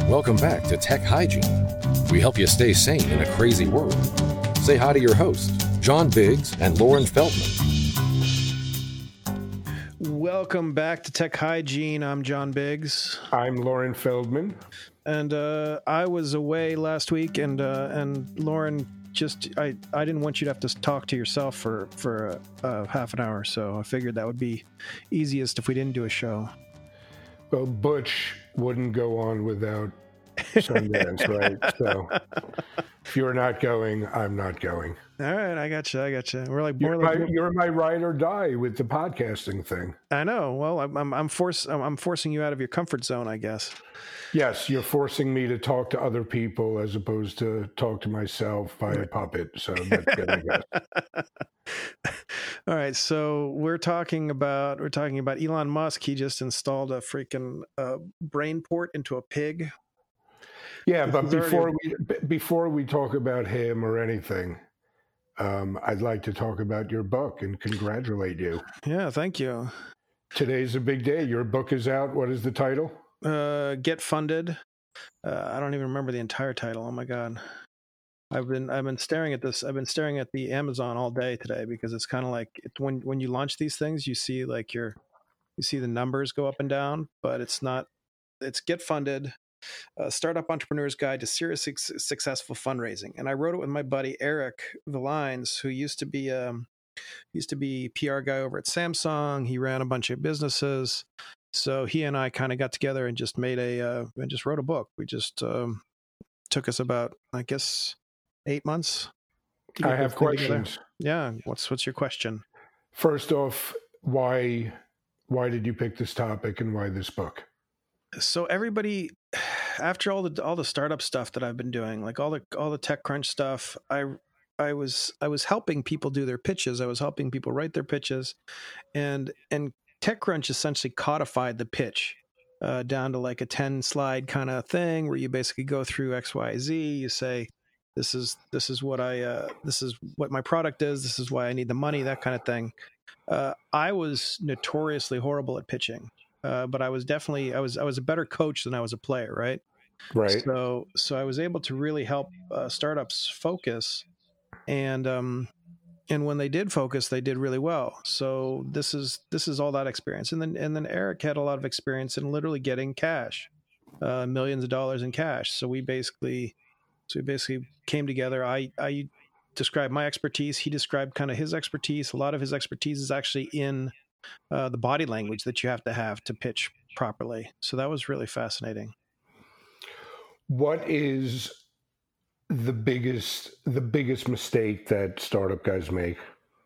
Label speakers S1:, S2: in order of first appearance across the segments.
S1: Welcome back to Tech Hygiene. We help you stay sane in a crazy world. Say hi to your hosts, John Biggs and Lauren Feldman.
S2: Welcome back to Tech Hygiene. I'm John Biggs.
S3: I'm Lauren Feldman.
S2: And I was away last week, and Lauren, I didn't want you to have to talk to yourself for half an hour, so I figured that would be easiest if we didn't do a show.
S3: Well, Butch wouldn't go on without Sundance, right? So if you're not going, I'm not going.
S2: All right, I got you. We're like
S3: you're my ride or die with the podcasting thing.
S2: I know. Well, I'm forcing you out of your comfort zone, I guess.
S3: Yes, you're forcing me to talk to other people as opposed to talk to myself by a puppet. So that's good, I guess.
S2: All right, so we're talking about Elon Musk. He just installed a freaking brain port into a pig.
S3: Yeah, but before we talk about him or anything, I'd like to talk about your book and congratulate you.
S2: Yeah, thank you.
S3: Today's a big day. Your book is out. What is the title?
S2: Get Funded. I don't even remember the entire title. Oh my God. I've been staring at this. I've been staring at the Amazon all day today because it's kind of like when you launch these things, you see the numbers go up and down, but it's Get Funded. Startup Entrepreneur's Guide to Serious Successful Fundraising. And I wrote it with my buddy Eric Villines, who used to be PR guy over at Samsung. He ran a bunch of businesses. So he and I kind of got together and just wrote a book. We just took us about, I guess, 8 months.
S3: I have questions.
S2: Yeah. What's your question?
S3: First off, why did you pick this topic and why this book?
S2: So everybody, after all the startup stuff that I've been doing, like all the TechCrunch stuff, I was helping people do their pitches. I was helping people write their pitches, and TechCrunch essentially codified the pitch down to like a 10-slide kind of thing where you basically go through X, Y, Z. You say, this is what my product is. This is why I need the money. That kind of thing. I was notoriously horrible at pitching. But I was a better coach than I was a player, right?
S3: Right.
S2: So I was able to really help startups focus, and when they did focus, they did really well. So this is all that experience, and then Eric had a lot of experience in literally getting cash, millions of dollars in cash. So we basically came together. I described my expertise. He described kind of his expertise. A lot of his expertise is actually in the body language that you have to pitch properly. So that was really fascinating.
S3: What is the biggest mistake that startup guys make?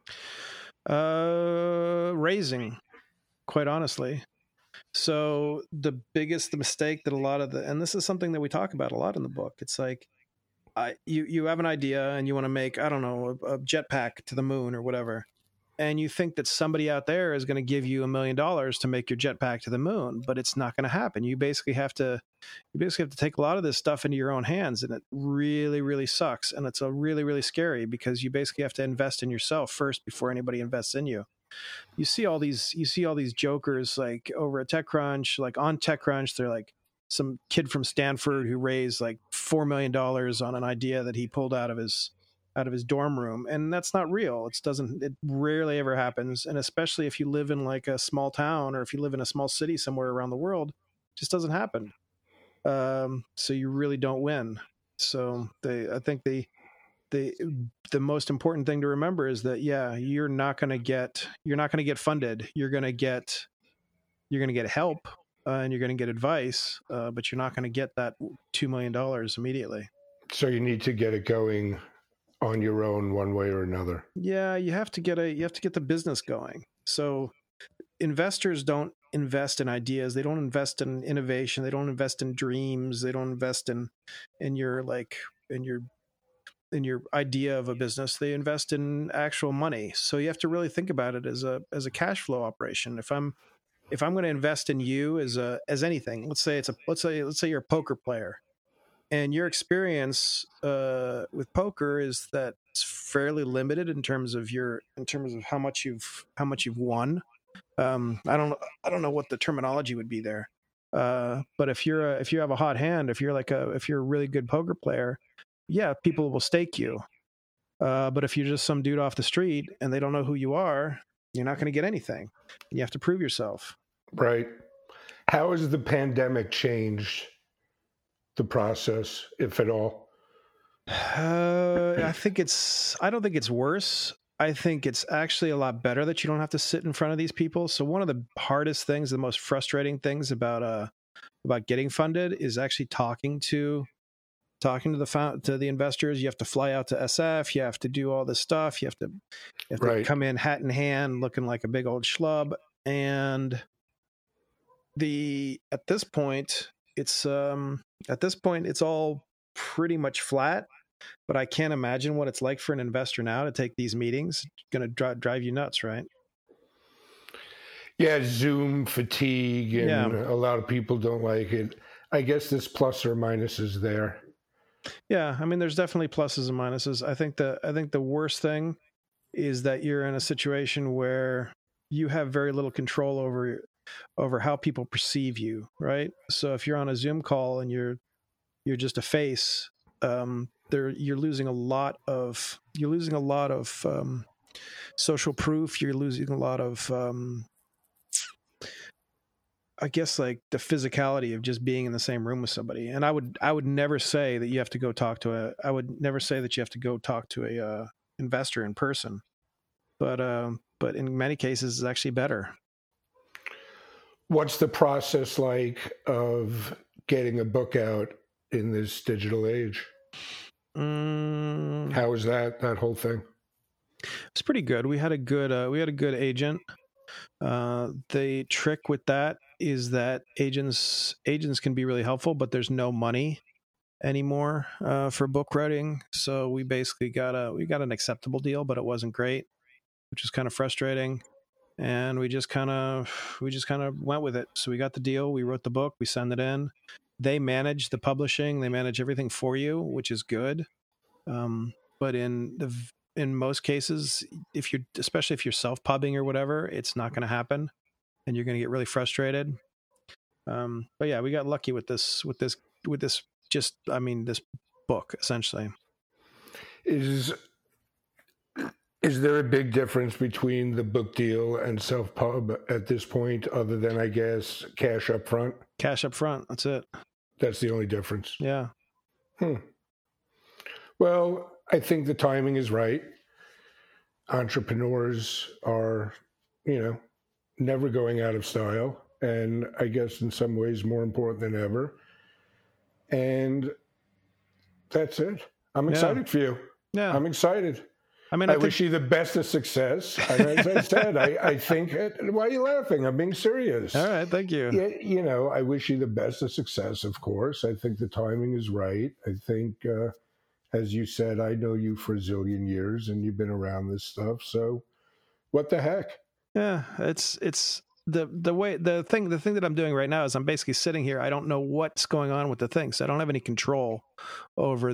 S2: Raising, quite honestly. So the mistake that and this is something that we talk about a lot in the book. It's like, you have an idea and you want to make, I don't know, a jetpack to the moon or whatever. And you think that somebody out there is going to give you $1 million to make your jetpack to the moon, but it's not going to happen. You basically have to take a lot of this stuff into your own hands, and it really, really sucks. And it's really, really scary because you basically have to invest in yourself first before anybody invests in you. You see all these jokers like over at TechCrunch, like on TechCrunch, they're like some kid from Stanford who raised like $4 million on an idea that he pulled out of his dorm room, and that's not real. It rarely ever happens, and especially if you live in like a small town or if you live in a small city somewhere around the world, it just doesn't happen. So you really don't win. So I think the most important thing to remember is that you're not going to get funded. You're going to get help and you're going to get advice, but you're not going to get that $2 million immediately.
S3: So you need to get it going on your own one way or another.
S2: Yeah, you have to get the business going. So investors don't invest in ideas. They don't invest in innovation. They don't invest in dreams. They don't invest in your idea of a business. They invest in actual money. So you have to really think about it as a cash flow operation. If I'm going to invest in you as anything, let's say you're a poker player. And your experience with poker is that it's fairly limited in terms of how much you've won. I don't know what the terminology would be there, But if you have a hot hand, if you're a really good poker player, yeah, people will stake you. But if you're just some dude off the street and they don't know who you are, you're not going to get anything. You have to prove yourself.
S3: Right. How has the pandemic changed the process, if at all?
S2: I don't think it's worse. I think it's actually a lot better that you don't have to sit in front of these people. So one of the hardest things, the most frustrating things about getting funded is actually talking to the investors. You have to fly out to SF. You have to do all this stuff. You have to come in hat in hand, looking like a big old schlub. And at this point, it's all pretty much flat. But I can't imagine what it's like for an investor now to take these meetings. It's going to drive you nuts, right?
S3: Yeah, Zoom fatigue, and a lot of people don't like it. I guess there's plus or minuses there.
S2: Yeah, I mean, there's definitely pluses and minuses. I think the worst thing is that you're in a situation where you have very little control over how people perceive you, right? So if you're on a Zoom call and you're just a face, you're losing a lot of social proof. You're losing a lot of I guess like the physicality of just being in the same room with somebody. And I would never say that you have to go talk to a investor in person, but in many cases it's actually better.
S3: What's the process like of getting a book out in this digital age? How was that whole thing?
S2: It's pretty good. We had a good agent. The trick with that is that agents can be really helpful, but there's no money anymore for book writing. So we basically got an acceptable deal, but it wasn't great, which is kind of frustrating. And we just kind of went with it. So we got the deal. We wrote the book. We send it in. They manage the publishing. They manage everything for you, which is good. But in most cases, especially if you're self-pubbing or whatever, it's not going to happen, and you're going to get really frustrated. But yeah, we got lucky with this book essentially.
S3: Is there a big difference between the book deal and self-pub at this point, other than, I guess, cash up front?
S2: Cash up front. That's it.
S3: That's the only difference.
S2: Yeah.
S3: Well, I think the timing is right. Entrepreneurs are, never going out of style, and I guess in some ways more important than ever. And that's it. I'm excited for you. Yeah. I'm excited. I mean, I wish you the best of success. And as I said, I think, why are you laughing? I'm being serious.
S2: All right. Thank you.
S3: Yeah, I wish you the best of success, of course. I think the timing is right. I think, as you said, I know you for a zillion years and you've been around this stuff. So what the heck?
S2: Yeah, it's the thing that I'm doing right now is I'm basically sitting here. I don't know what's going on with the thing. So I don't have any control over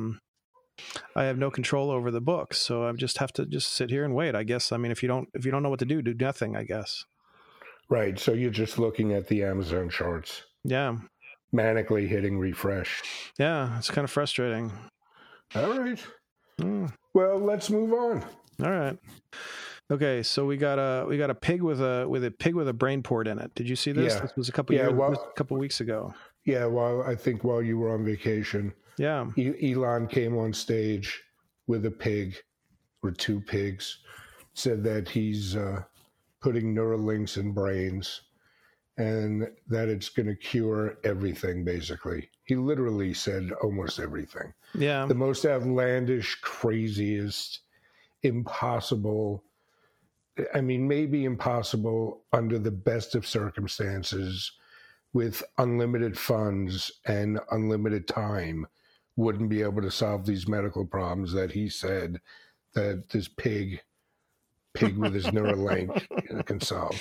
S2: I have no control over the book, so I just have to sit here and wait, I guess. I mean, if you don't know what to do nothing, I guess.
S3: Right. So you're just looking at the Amazon charts.
S2: Yeah.
S3: Manically hitting refresh.
S2: Yeah, it's kind of frustrating.
S3: All right. Well, let's move on.
S2: All right. Okay, so we got a pig with a brain port in it. Did you see this? Yeah. This was a couple weeks ago.
S3: Yeah, while you were on vacation.
S2: Yeah.
S3: Elon came on stage with a pig or two pigs, said that he's putting Neuralinks in brains and that it's going to cure everything, basically. He literally said almost everything.
S2: Yeah.
S3: The most outlandish, craziest, impossible, I mean, maybe impossible under the best of circumstances with unlimited funds and unlimited time wouldn't be able to solve these medical problems that he said that this pig with his Neuralink can solve.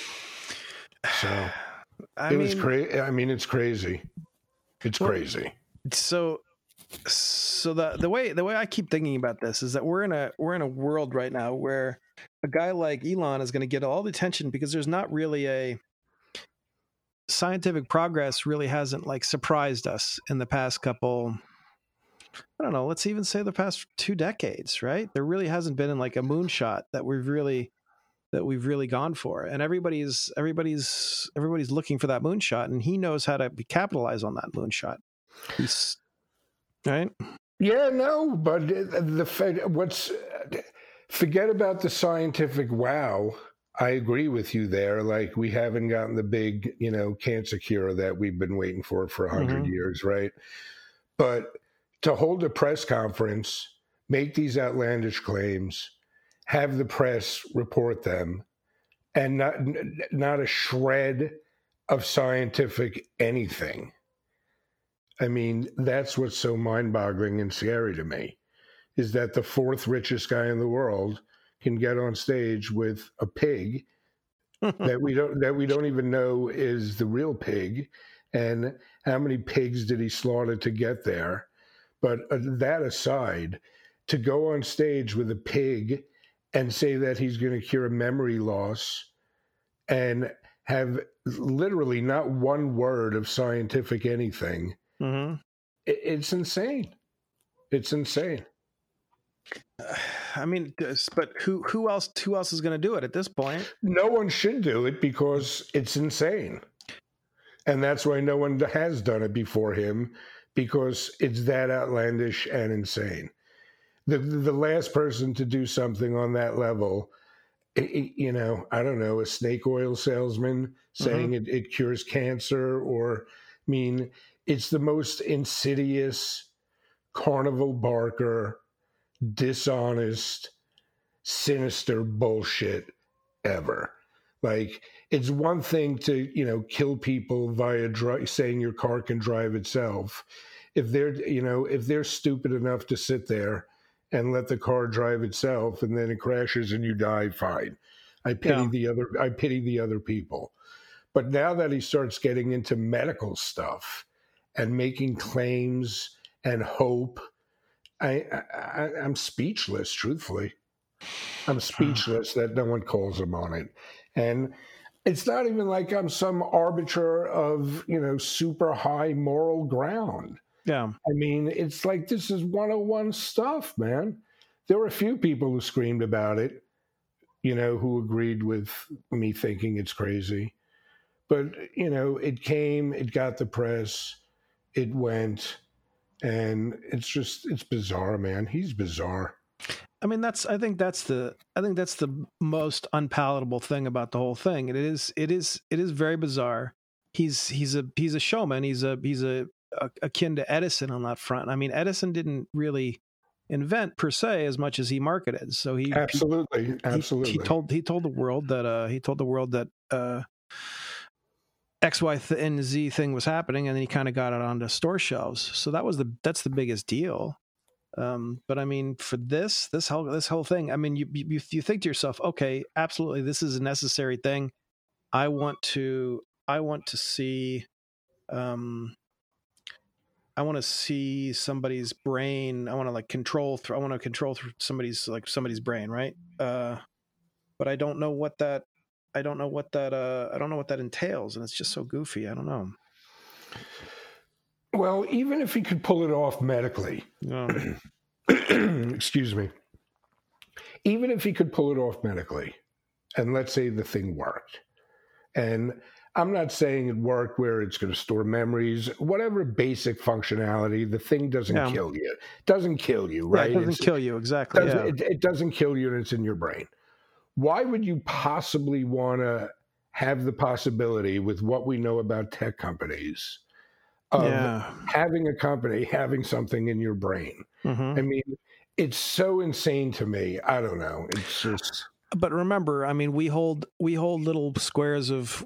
S3: So it's crazy. It's crazy.
S2: So the way I keep thinking about this is that we're in a world right now where a guy like Elon is going to get all the attention because there's not really scientific progress really hasn't like surprised us in the past couple, I don't know, let's even say the past 2 decades, right? There really hasn't been like a moonshot that we've really gone for, and everybody's looking for that moonshot, and he knows how to capitalize on that moonshot. He's right.
S3: Yeah, no, but forget about the scientific wow. I agree with you there. Like, we haven't gotten the big, cancer cure that we've been waiting for 100 years, right? But to hold a press conference, make these outlandish claims, have the press report them, and not a shred of scientific anything. I mean, that's what's so mind-boggling and scary to me, is that the 4th richest guy in the world can get on stage with a pig that we don't even know is the real pig, and how many pigs did he slaughter to get there. But that aside, to go on stage with a pig and say that he's going to cure memory loss and have literally not one word of scientific anything, it's insane. It's insane.
S2: I mean, but who else is going to do it at this point?
S3: No one should do it because it's insane. And that's why no one has done it before him, because it's that outlandish and insane. The last person to do something on that level, I don't know, a snake oil salesman saying it cures cancer, or, I mean, it's the most insidious, carnival barker, dishonest, sinister bullshit ever. Like, it's one thing to, kill people via saying your car can drive itself. If they're stupid enough to sit there and let the car drive itself and then it crashes and you die, fine. I pity the other people. But now that he starts getting into medical stuff and making claims and hope, I'm speechless, truthfully. I'm speechless that no one calls him on it. And it's not even like I'm some arbiter of, super high moral ground.
S2: Yeah.
S3: I mean, it's like, this is 101 stuff, man. There were a few people who screamed about it, who agreed with me thinking it's crazy. But, it came, it got the press, it went, and it's bizarre, man. He's bizarre.
S2: I mean, I think that's the most unpalatable thing about the whole thing. It is very bizarre. He's a showman. He's akin to Edison on that front. I mean, Edison didn't really invent per se as much as he marketed. So he
S3: absolutely
S2: he told the world that X, Y, and Z thing was happening, and then he kind of got it onto store shelves. So that's the biggest deal. But I mean, for this whole thing, I mean, you think to yourself, okay, absolutely, this is a necessary thing. I want to see, I want to see somebody's brain. I want to control through somebody's brain, right? But I don't know what that entails, and it's just so goofy. I don't know.
S3: Well, even if he could pull it off medically, excuse me, even if he could pull it off medically, and let's say the thing worked, and I'm not saying it worked where it's going to store memories, whatever basic functionality, the thing doesn't kill you. It doesn't kill you, right?
S2: Yeah, it doesn't kill you, exactly.
S3: It doesn't kill you, and it's in your brain. Why would you possibly want to have the possibility, with what we know about tech companies, of having a company having something in your brain? I mean, it's so insane to me. I don't know. It's just.
S2: But remember, I mean, we hold little squares of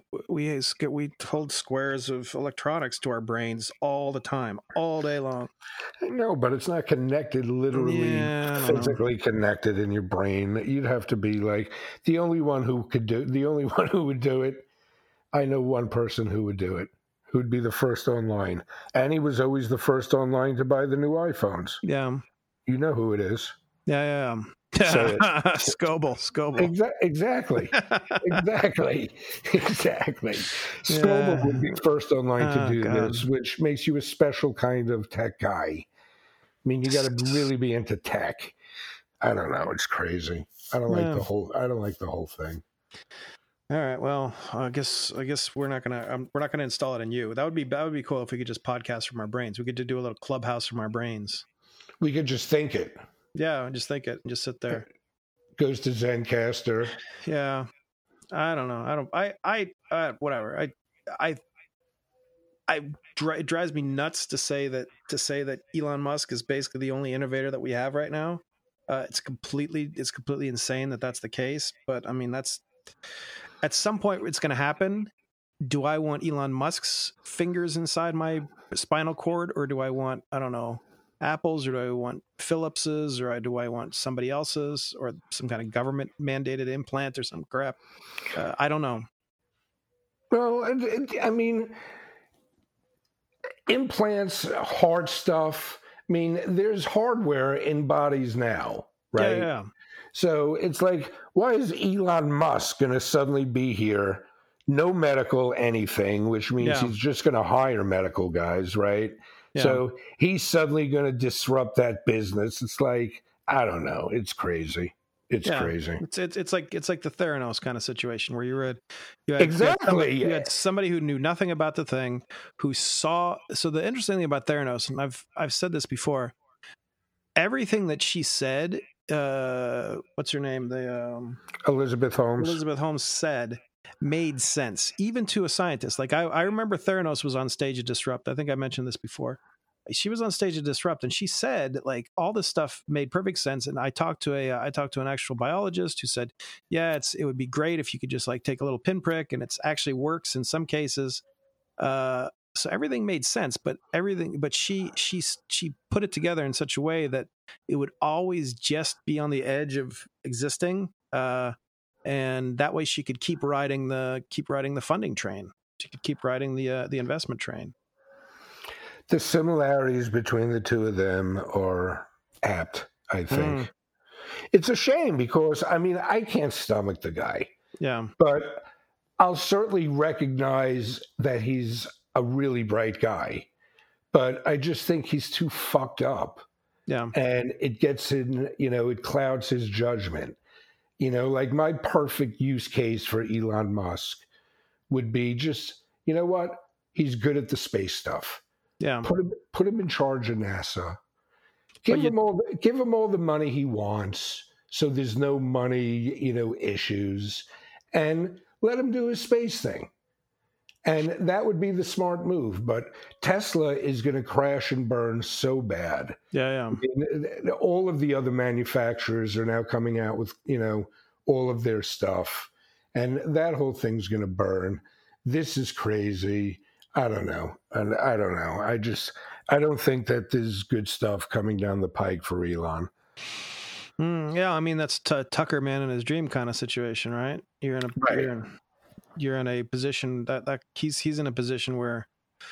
S2: electronics to our brains all the time, all day long.
S3: I know, but it's not connected, literally, physically connected in your brain. You'd have to be like the only one who would do it. I know one person who would do it, who'd be the first online, and he was always the first online to buy the new iPhones.
S2: Yeah,
S3: you know who it is.
S2: Yeah.
S3: So
S2: Scoble.
S3: Exactly. Scoble would be first online to do this, which makes you a special kind of tech guy. I mean, you got to really be into tech. I don't know. It's crazy. I don't like the whole thing.
S2: All right. Well, I guess we're not gonna install it in you. That would be cool if we could just podcast from our brains. We could do a little clubhouse from our brains.
S3: We could just think it.
S2: Yeah, just think it and just sit there.
S3: Goes to Zencaster.
S2: Yeah. I don't know. Whatever. It drives me nuts to say that Elon Musk is basically the only innovator that we have right now. It's completely insane that that's the case. But I mean, that's at some point it's going to happen. Do I want Elon Musk's fingers inside my spinal cord, or do I want, I don't know, Apple's, or do I want Philips's, or do I want somebody else's, or some kind of government mandated implant or some crap? I don't know.
S3: Well, I mean, implants, hard stuff. I mean, there's hardware in bodies now, right?
S2: Yeah.
S3: So it's like, why is Elon Musk going to suddenly be here? No medical anything, which means he's just going to hire medical guys, right? Yeah. So he's suddenly going to disrupt that business. It's like, I don't know. It's crazy. It's crazy.
S2: It's like the Theranos kind of situation where you had somebody who knew nothing about the thing, who saw. So the interesting thing about Theranos, and I've said this before, everything that she said, what's her name?
S3: Elizabeth Holmes.
S2: Elizabeth Holmes said made sense, even to a scientist. Like I remember Theranos was on stage at Disrupt. I think I mentioned this before. She was on stage at Disrupt, and she said like all this stuff made perfect sense. And I talked to an actual biologist who said, yeah, it would be great if you could just like take a little pinprick, and it's actually works in some cases. So everything made sense, but she put it together in such a way that it would always just be on the edge of existing. And that way she could keep riding the funding train. She could keep riding the investment train.
S3: The similarities between the two of them are apt, I think. It's a shame because, I mean, I can't stomach the guy.
S2: Yeah.
S3: But I'll certainly recognize that he's a really bright guy. But I just think he's too fucked up.
S2: Yeah.
S3: And it gets in, it clouds his judgment. Like my perfect use case for Elon Musk would be just, you know what? He's good at the space stuff.
S2: Yeah.
S3: Put him in charge of NASA. Give him all the money he wants, so there's no money, issues, and let him do his space thing. And that would be the smart move. But Tesla is going to crash and burn so bad.
S2: Yeah.
S3: I mean, all of the other manufacturers are now coming out with, all of their stuff, and that whole thing's going to burn. This is crazy. I don't know. I don't think that there's good stuff coming down the pike for Elon.
S2: Yeah, I mean, that's Tucker Man in his dream kind of situation, right? You're in a position that he's in a position where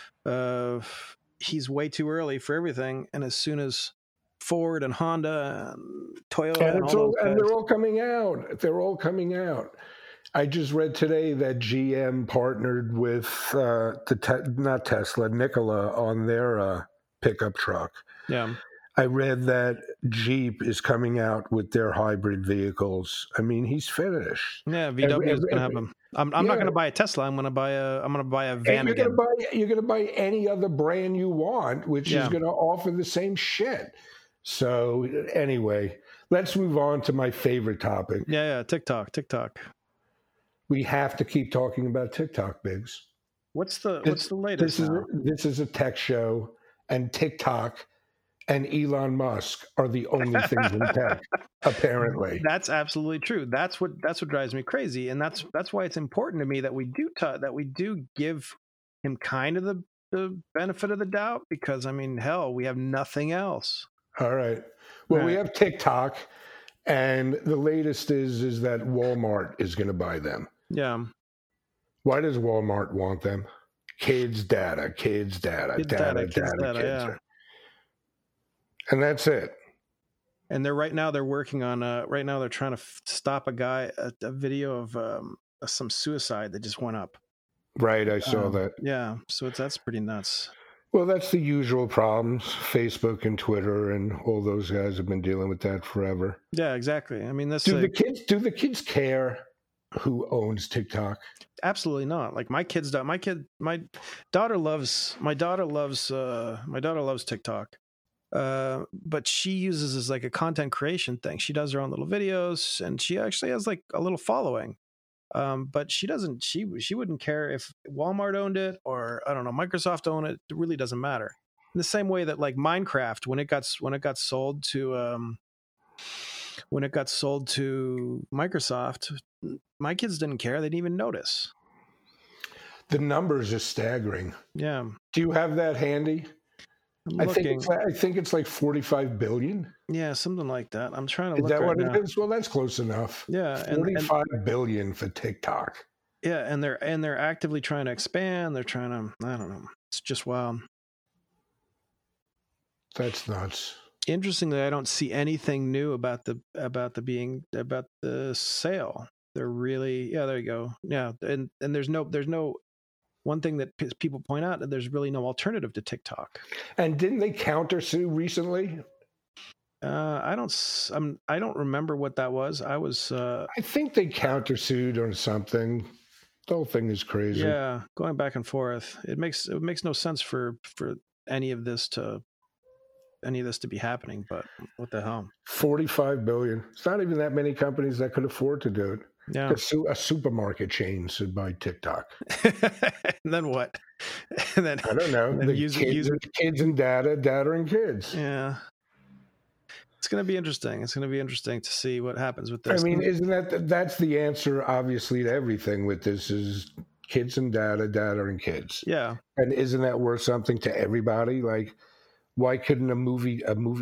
S2: he's way too early for everything, and as soon as Ford and Honda and Toyota
S3: and they're all coming out. They're all coming out. I just read today that GM partnered with not Tesla, Nikola on their pickup truck.
S2: Yeah.
S3: I read that Jeep is coming out with their hybrid vehicles. I mean, he's finished.
S2: Yeah, VW is going to have them. I'm not going to buy a Tesla. I'm going to buy a van again.
S3: You're going to buy any other brand you want, which is going to offer the same shit. So anyway, let's move on to my favorite topic.
S2: Yeah, TikTok.
S3: We have to keep talking about TikTok, Biggs.
S2: What's the latest?
S3: This is a tech show, and TikTok and Elon Musk are the only things in tech, apparently.
S2: That's absolutely true. That's what drives me crazy, and that's why it's important to me that we do give him kind of the benefit of the doubt, because I mean, hell, we have nothing else.
S3: All right. Well, we have TikTok, and the latest is that Walmart is going to buy them.
S2: Yeah.
S3: Why does Walmart want them? Kids data.
S2: Yeah.
S3: And that's it.
S2: And they're working on right now they're trying to stop a video of some suicide that just went up.
S3: Right, I saw that.
S2: Yeah, so that's pretty nuts.
S3: Well, that's the usual problems. Facebook and Twitter and all those guys have been dealing with that forever.
S2: Yeah, exactly. I mean,
S3: do the kids care who owns TikTok?
S2: Absolutely not. Like my daughter loves TikTok. But she uses as like a content creation thing. She does her own little videos, and she actually has like a little following. But she wouldn't care if Walmart owned it or I don't know, Microsoft owned it. It really doesn't matter. In the same way that like Minecraft, when it got sold to Microsoft, my kids didn't care. They didn't even notice.
S3: The numbers are staggering.
S2: Yeah.
S3: Do you have that handy? I think it's like 45 billion.
S2: Yeah, something like that. I'm trying to look.
S3: Is that
S2: right
S3: what
S2: now.
S3: it is? Well, that's close enough.
S2: Yeah,
S3: 45 billion for TikTok.
S2: Yeah, and they're actively trying to expand. They're trying to, I don't know. It's just wild.
S3: That's nuts.
S2: Interestingly, I don't see anything new about the sale. They're really, yeah, there you go. Yeah, and there's no one thing that people point out, that there's really no alternative to TikTok.
S3: And didn't they countersue recently?
S2: I don't remember what that was. I
S3: think they countersued on something. The whole thing is crazy.
S2: Yeah, going back and forth. It makes no sense for any of this to be happening. But what the hell? 45
S3: billion. It's not even that many companies that could afford to do it.
S2: Yeah,
S3: a supermarket chain should buy TikTok.
S2: And then what? And then
S3: I don't know. Kids and data and kids.
S2: Yeah. It's going to be interesting. It's going to be interesting to see what happens with this.
S3: I mean, isn't that's the answer, obviously, to everything with this is kids and data and kids.
S2: Yeah.
S3: And isn't that worth something to everybody? Like, why couldn't a movie,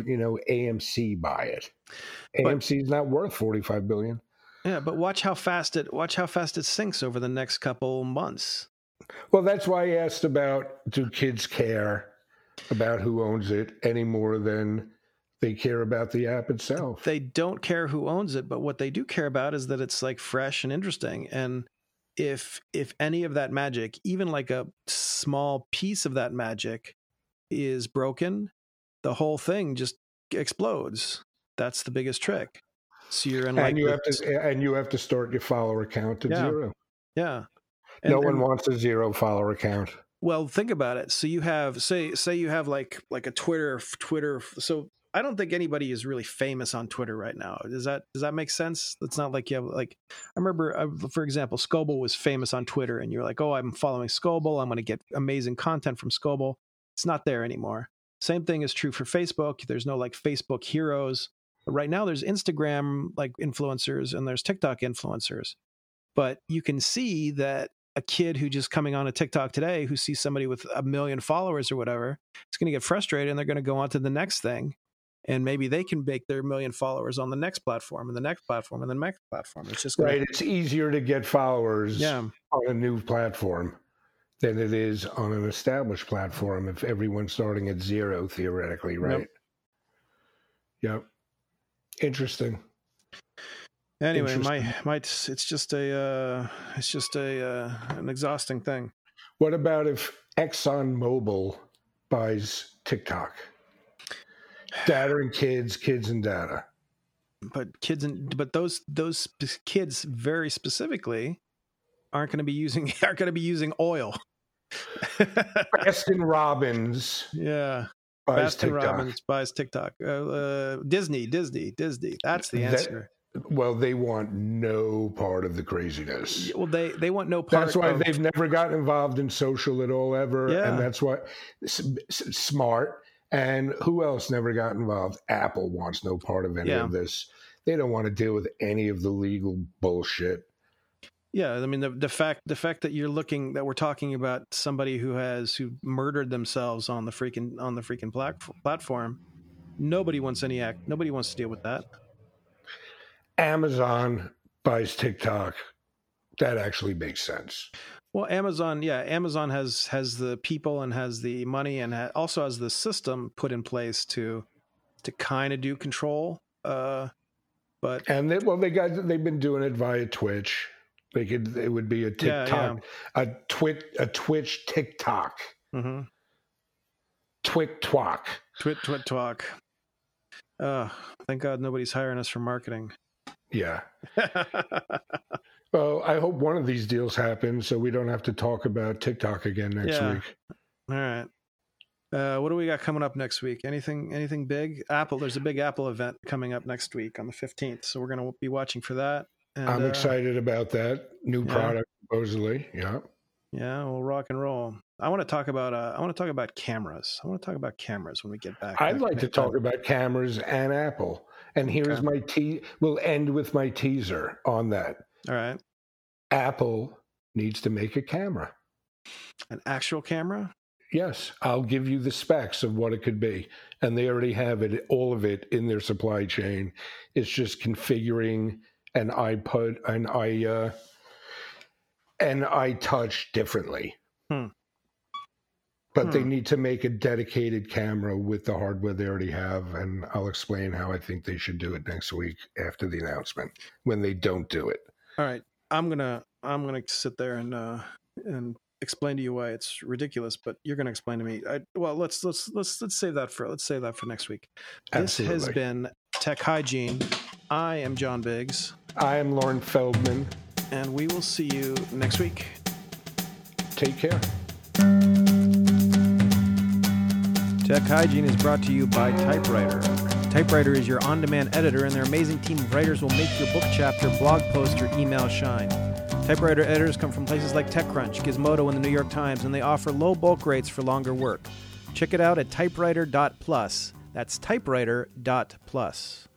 S3: AMC buy it? AMC is not worth 45 billion.
S2: Yeah, but watch how fast it sinks over the next couple months.
S3: Well, that's why I asked about, do kids care about who owns it any more than they care about the app itself?
S2: They don't care who owns it, but what they do care about is that it's like fresh and interesting. And if any of that magic, even like a small piece of that magic, is broken, the whole thing just explodes. That's the biggest trick. So you're in like,
S3: and you have to start your follower count at zero.
S2: Yeah.
S3: No one wants a zero follower account.
S2: Well, think about it. So you have say you have like a Twitter. So I don't think anybody is really famous on Twitter right now. Does that make sense? It's not like you have like, I remember, for example, Scoble was famous on Twitter, and you're like, oh, I'm following Scoble. I'm going to get amazing content from Scoble. It's not there anymore. Same thing is true for Facebook. There's no like Facebook heroes. Right now, there's Instagram like influencers and there's TikTok influencers. But you can see that a kid who just coming on a TikTok today, who sees somebody with 1 million followers or whatever, is going to get frustrated, and they're going to go on to the next thing. And maybe they can make their 1 million followers on the next platform and the next platform and the next platform. It's just
S3: right. It's easier to get followers on a new platform than it is on an established platform if everyone's starting at zero, theoretically, right? Yep. Interesting.
S2: Anyway, it's just an exhausting thing.
S3: What about if ExxonMobil buys TikTok? Data and kids and data.
S2: But those kids very specifically aren't going to be using oil.
S3: Baskin Robbins.
S2: Yeah.
S3: Buys
S2: Baskin
S3: TikTok.
S2: Robbins buys TikTok. Disney. That's the answer.
S3: Well, they want no part of the craziness.
S2: Well, they want no part.
S3: That's why they've never gotten involved in social at all ever.
S2: Yeah.
S3: And that's why smart. And who else never got involved? Apple wants no part of any of this. They don't want to deal with any of the legal bullshit.
S2: Yeah, I mean the fact that we're talking about somebody who murdered themselves on the freaking platform. Nobody wants to deal with that.
S3: Amazon buys TikTok. That actually makes sense.
S2: Well, Amazon has the people and has the money and also has the system put in place to kind of do control. But
S3: they've been doing it via Twitch. It would be a TikTok, a Twitch TikTok.
S2: Mm-hmm.
S3: Twit twak.
S2: Thank God nobody's hiring us for marketing.
S3: Yeah. Well, I hope one of these deals happens so we don't have to talk about TikTok again next week.
S2: All right. What do we got coming up next week? Anything big? Apple. There's a big Apple event coming up next week on the 15th, so we're going to be watching for that. And,
S3: I'm excited about that new product, supposedly. Yeah.
S2: Yeah, we'll rock and roll. I want to talk about cameras. I want to talk about cameras when we get back.
S3: I'd like to talk about cameras and Apple. And here's my we'll end with my teaser on that.
S2: All right.
S3: Apple needs to make a camera.
S2: An actual camera?
S3: Yes, I'll give you the specs of what it could be. And they already have it, all of it in their supply chain. It's just configuring an iPod, an iTouch differently. But they need to make a dedicated camera with the hardware they already have. And I'll explain how I think they should do it next week after the announcement when they don't do it.
S2: All right. I'm gonna sit there and explain to you why it's ridiculous, but you're gonna explain to me. Let's save that for next week.
S3: Absolutely.
S2: This has been Tech Hygiene. I am John Biggs.
S3: I am Lauren Feldman.
S2: And we will see you next week.
S3: Take care.
S2: Tech Hygiene is brought to you by Typewriter. Typewriter is your on-demand editor, and their amazing team of writers will make your book chapter, blog post, or email shine. Typewriter editors come from places like TechCrunch, Gizmodo, and the New York Times, and they offer low bulk rates for longer work. Check it out at typewriter.plus. That's typewriter.plus.